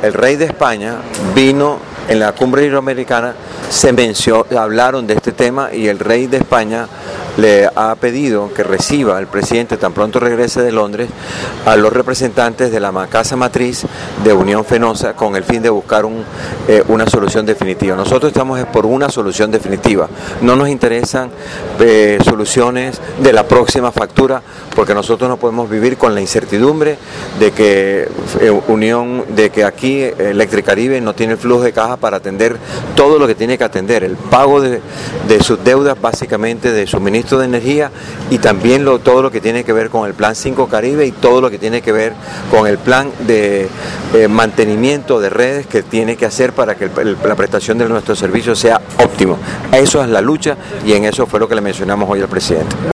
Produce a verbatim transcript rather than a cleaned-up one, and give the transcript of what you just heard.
el rey de España vino en la cumbre iberoamericana, se mencionó, hablaron de este tema y el rey de España le ha pedido que reciba al presidente tan pronto regrese de Londres a los representantes de la casa matriz de Unión Fenosa con el fin de buscar un, eh, una solución definitiva. Nosotros estamos por una solución definitiva. No nos interesan eh, soluciones de la próxima factura, porque nosotros no podemos vivir con la incertidumbre de que eh, Unión, de que aquí Electricaribe no tiene el flujo de caja para atender todo lo que tiene que atender, el pago de, de sus deudas, básicamente de suministro de energía, y también lo, todo lo que tiene que ver con el plan cinco Caribe y todo lo que tiene que ver con el plan de eh, mantenimiento de redes que tiene que hacer para que el, el, la prestación de nuestros servicios sea óptimo. Eso es la lucha y en eso fue lo que le mencionamos hoy al presidente.